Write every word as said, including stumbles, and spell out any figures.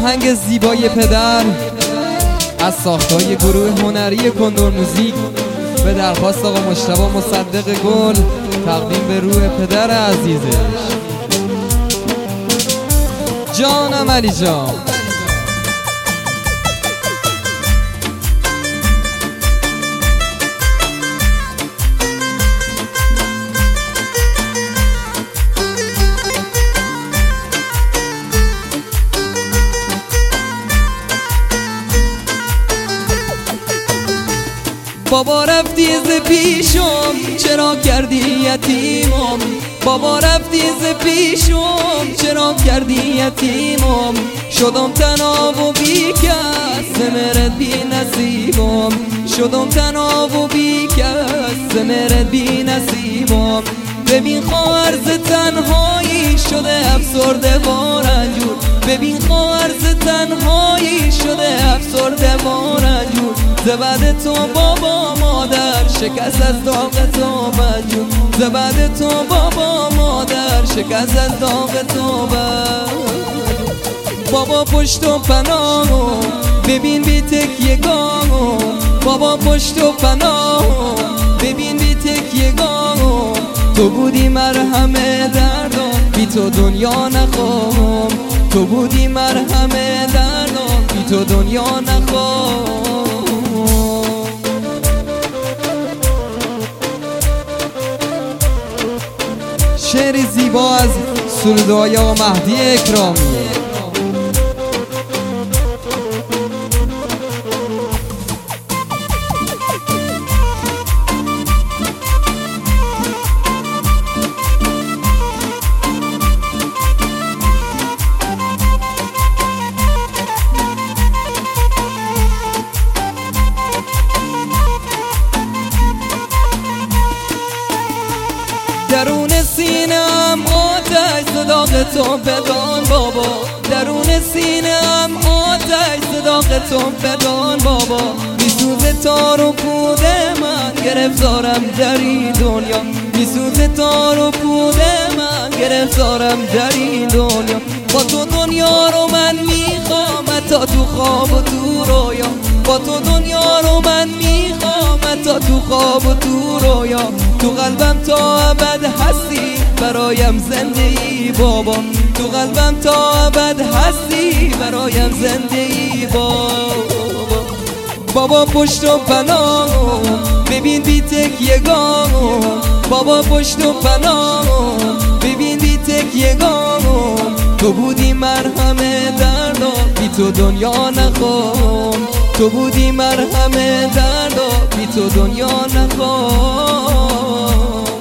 آهنگ زیبای پدر از ساختای گروه هنری کندور موزیک به درخواست آقا مجتبی مصدق گل تقدیم به روح پدر عزیزش. جانم علی جان. بابا رفتی ز پیشم چرا کردی یتیمم، بابا رفتی ز پیشم چرا کردی یتیمم، شدم تنها و بی کس سمرت بی نصیبم، شدم تنها و بی کس سمرت بی نصیبم. ببین خواهر ز تنهایی شده افسرده و رنجور، ببین خواهر ز تنهایی شده افسرده و رنجور. ز بعد تو بابا مادر شکست از داغ تو بجور، ز بعد تو بابا مادر شکست از داغ تو بجور. بابا پشت و پناهو ببین بی تکیه‌گاهو، بابا پشت و پناهو ببین بی تکیه‌گاهو. تو بودی مرهم دردم بی تو دنیا نخواهم، تو بودی مرهم دردم بی تو دنیا نخواهم. شعری زیبا از سرودای آقا مهدی اکرامی. درون سینه‌ام آتش صداق تو بدان بابا، درون سینه‌ام آتش صداق تو بدان بابا. میسوزه تار و پود من گرفتارم در این دنیا، میسوزه تار و پود من گرفتارم در این دنیا. با تو دنیا رو من میخوام تا تو خواب و تو رویا، با تو دنیا رو من میخوام تا تو خواب و تو رویا. تو قلبم تا ابد هستی برایم زندگی بابا، تو قلبم تا ابد هستی برایم زندگی بابا. بابا پشت و پناهو ببین بی تکیه‌گاهو، بابا پشت و پناهو ببین بی تکیه‌گاهو. تو بودی مرهم دردم بی تو دنیا نخواهم، تو بودی مرهم دردم بی تو دنیا نخواهم.